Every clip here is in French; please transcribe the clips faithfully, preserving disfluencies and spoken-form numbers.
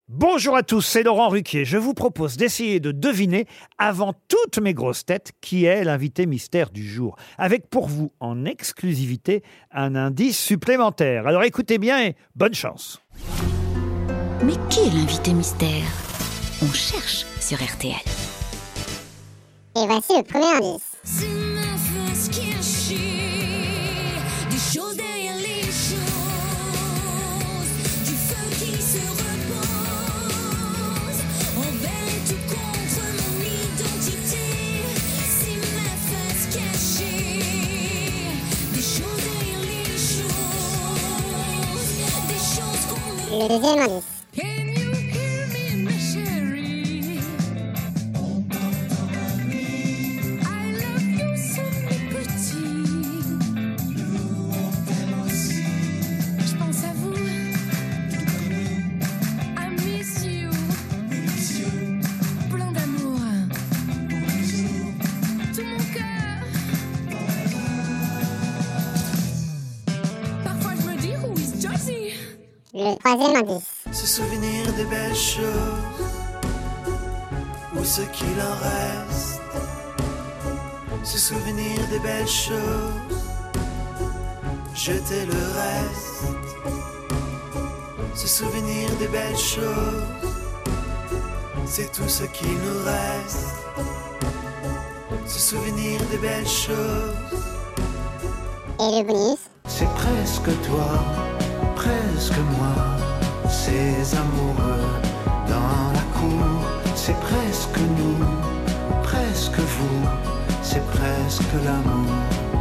Bonjour à tous, c'est Laurent Ruquier. Je vous propose d'essayer de deviner, avant toutes mes grosses têtes, qui est l'invité mystère du jour. Avec pour vous, en exclusivité, un indice supplémentaire. Alors écoutez bien et bonne chance. Mais qui est l'invité mystère? On cherche sur R T L. Et voici le premier indice. C'est ma face cachée, des choses derrière les choses, du feu qui se repose, envers et tout contre mon identité. C'est ma face cachée, des choses derrière les choses, des choses qu'on ne... Le deuxième indice. Can you hear me, my chérie? I love you, so petit. Je pense à vous. I miss you. Plein d'amour. Tout mon cœur. Parfois je me dis, who is Josie? Le troisième indice. Se souvenir des belles choses, ou ce qu'il en reste. Se souvenir des belles choses, jeter le reste. Se souvenir des belles choses, c'est tout ce qu'il nous reste. Se souvenir des belles choses. Et le bonus. C'est presque toi, presque moi, ces amoureux dans la cour. C'est presque nous, presque vous, c'est presque l'amour.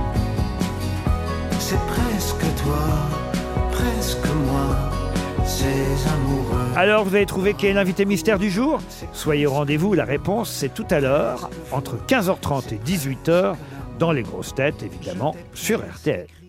C'est presque toi, presque moi, ces amoureux. Alors vous avez trouvé qui est l'invité mystère du jour? Soyez au rendez-vous, la réponse c'est tout à l'heure, entre quinze heures trente et dix-huit heures, dans les grosses têtes évidemment, sur R T L.